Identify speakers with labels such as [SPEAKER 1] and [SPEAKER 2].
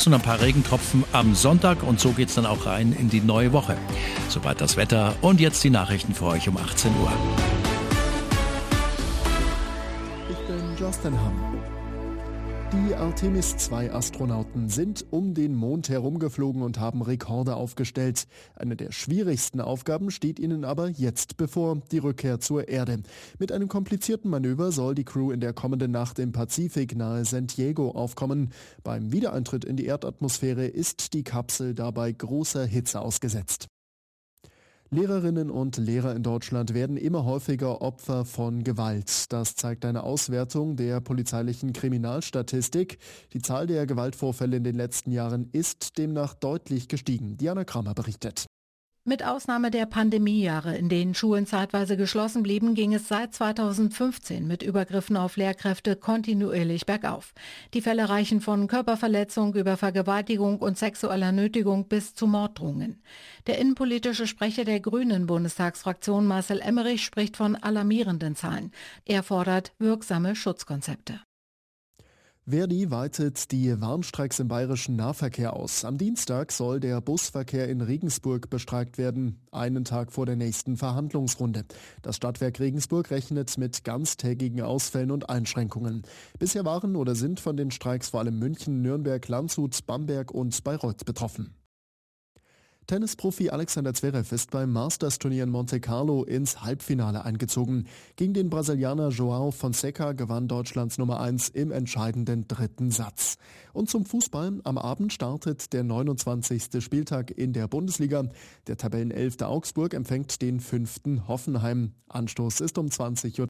[SPEAKER 1] und ein paar Regentropfen am Sonntag und so geht's dann auch rein in die neue Woche. Soweit das Wetter und jetzt die Nachrichten für euch um 18 Uhr.
[SPEAKER 2] Ich bin Justin Hamm. Die Artemis-2-Astronauten sind um den Mond herumgeflogen und haben Rekorde aufgestellt. Eine der schwierigsten Aufgaben steht ihnen aber jetzt bevor, die Rückkehr zur Erde. Mit einem komplizierten Manöver soll die Crew in der kommenden Nacht im Pazifik nahe San Diego aufkommen. Beim Wiedereintritt in die Erdatmosphäre ist die Kapsel dabei großer Hitze ausgesetzt. Lehrerinnen und Lehrer in Deutschland werden immer häufiger Opfer von Gewalt. Das zeigt eine Auswertung der polizeilichen Kriminalstatistik. Die Zahl der Gewaltvorfälle in den letzten Jahren ist demnach deutlich gestiegen. Diana Kramer berichtet.
[SPEAKER 3] Mit Ausnahme der Pandemiejahre, in denen Schulen zeitweise geschlossen blieben, ging es seit 2015 mit Übergriffen auf Lehrkräfte kontinuierlich bergauf. Die Fälle reichen von Körperverletzung über Vergewaltigung und sexueller Nötigung bis zu Morddrohungen. Der innenpolitische Sprecher der Grünen Bundestagsfraktion Marcel Emmerich spricht von alarmierenden Zahlen. Er fordert wirksame Schutzkonzepte.
[SPEAKER 2] Verdi weitet die Warnstreiks im bayerischen Nahverkehr aus. Am Dienstag soll der Busverkehr in Regensburg bestreikt werden, einen Tag vor der nächsten Verhandlungsrunde. Das Stadtwerk Regensburg rechnet mit ganztägigen Ausfällen und Einschränkungen. Bisher waren oder sind von den Streiks vor allem München, Nürnberg, Landshut, Bamberg und Bayreuth betroffen. Tennisprofi Alexander Zverev ist beim Masters-Turnier in Monte Carlo ins Halbfinale eingezogen. Gegen den Brasilianer João Fonseca gewann Deutschlands Nummer 1 im entscheidenden dritten Satz. Und zum Fußball. Am Abend startet der 29. Spieltag in der Bundesliga. Der Tabellenelfte Augsburg empfängt den 5. Hoffenheim. Anstoß ist um 20:30 Uhr.